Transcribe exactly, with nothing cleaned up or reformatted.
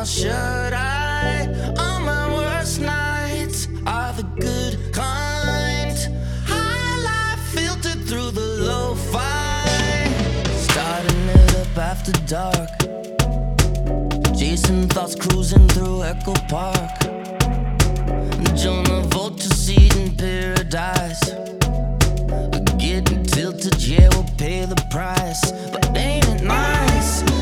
or should I? All my worst nights are the good kind. High life filtered through the lo-fi. Starting it up after dark, chasing thoughts, cruising through Echo Park. Join a vote to seed in paradise. Getting tilted, yeah, we'll pay the price. But ain't it nice?